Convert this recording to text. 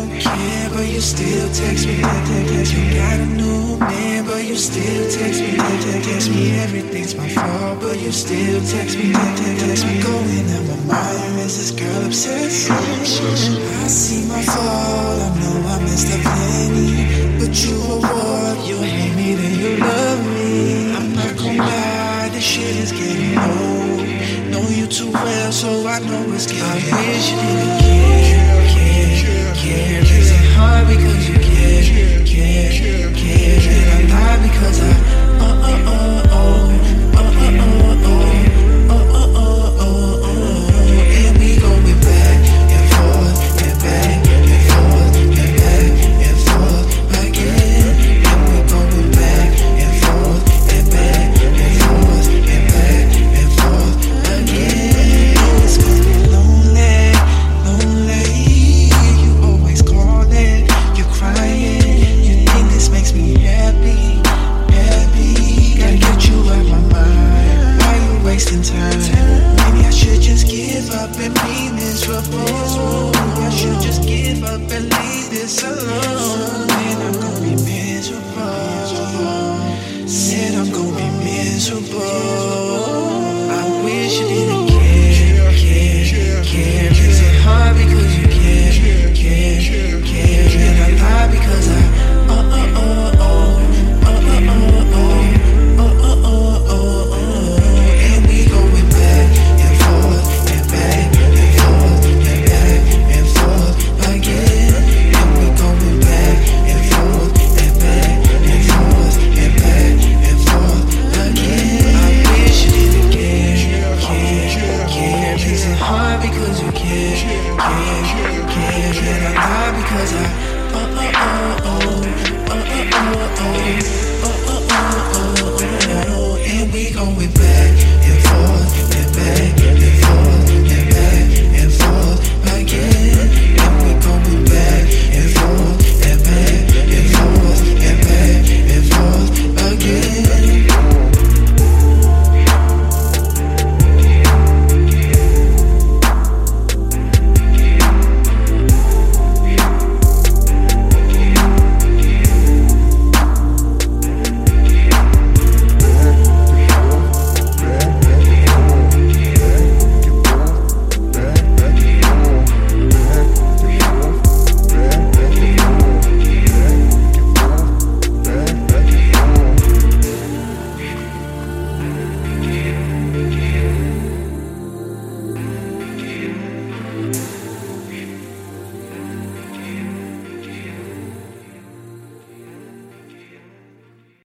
care, but you still text me. You got a new man, but you still text me. Text me everything's my fault, but you still text me. Text me going out my mind. Is this girl obsessed? I see my fault, I know I messed up plenty, but you a war, you hate me, then you love me. I'm not gon' lie, this shit is getting old. Know you too well, so I know it's getting old. I wish you didn't care. Is it hard because you care? Did I lie because and we going back and forth and back and forth and back and forth again. And we going back and forth and back and forth and back and forth again. It's gonna be lonely. You always calling, you crying. You think this makes me happy. Gotta get you out my mind. Why you wasting time? Maybe I should just give up and be miserable. I should just give up and leave this alone. And I'm gonna be miserable. Said I'm gonna be miserable. I wish you didn't care. Is it hard because you care? Did I lie because and we going back and forth and back and forth and back and forth again. And we going back and forth and back and forth and back and forth again. I wish you didn't care. Is it hard because you care? Did I lie because and we going back and forth and back and forth.